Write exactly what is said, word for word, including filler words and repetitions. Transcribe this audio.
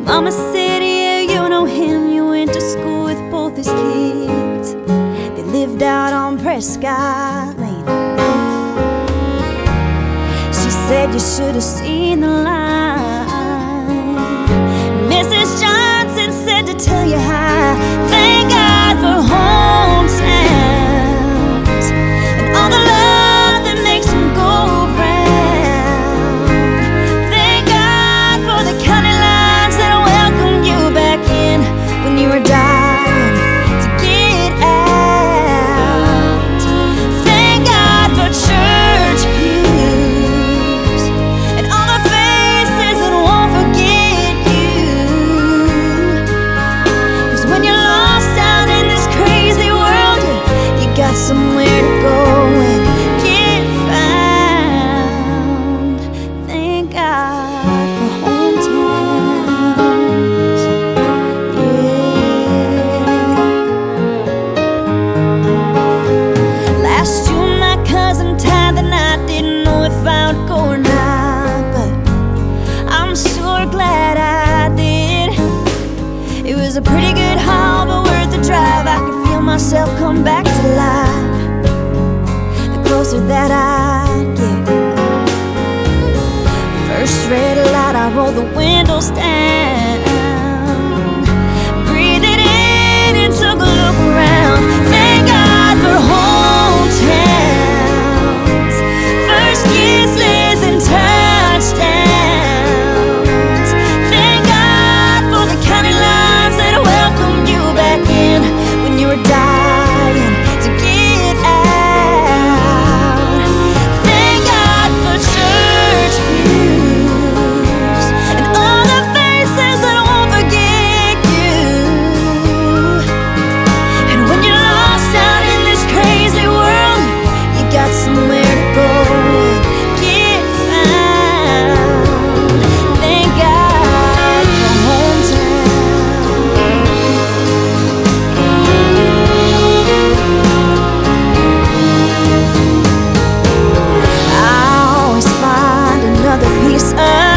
Mama said, yeah, you know him. You went to school with both his kids. They lived out on Prescott Lane. She said you should have seen the line. Missus Johnson said to tell you hi. Thank God for hometowns and all the love that makes them go round. Thank God for the county lines that welcomed you back in when you were dying to get out. Thank God for church pews and all the faces that won't forget you. 'Cause when you're lost out in this crazy world, you, you got somewhere to go and get found. Thank God for hometowns. Yeah. Last June my cousin tied the knot. Didn't know if I would go or not, but I'm sure glad I did. It was a pretty good haul, but worth the drive. I could feel myself come back to life the closer that I get. First red light, I roll the windows down, breathe it in and took a look around. Thank God for hometowns, first kisses and touchdowns. Thank God for the county lines that welcomed you back in when you were dying to get out. Thank God for church pews and all the faces that won't forget you. And when you're lost out in this crazy world, you got somewhere to go and get found. Thank God for hometown. I always find another piece of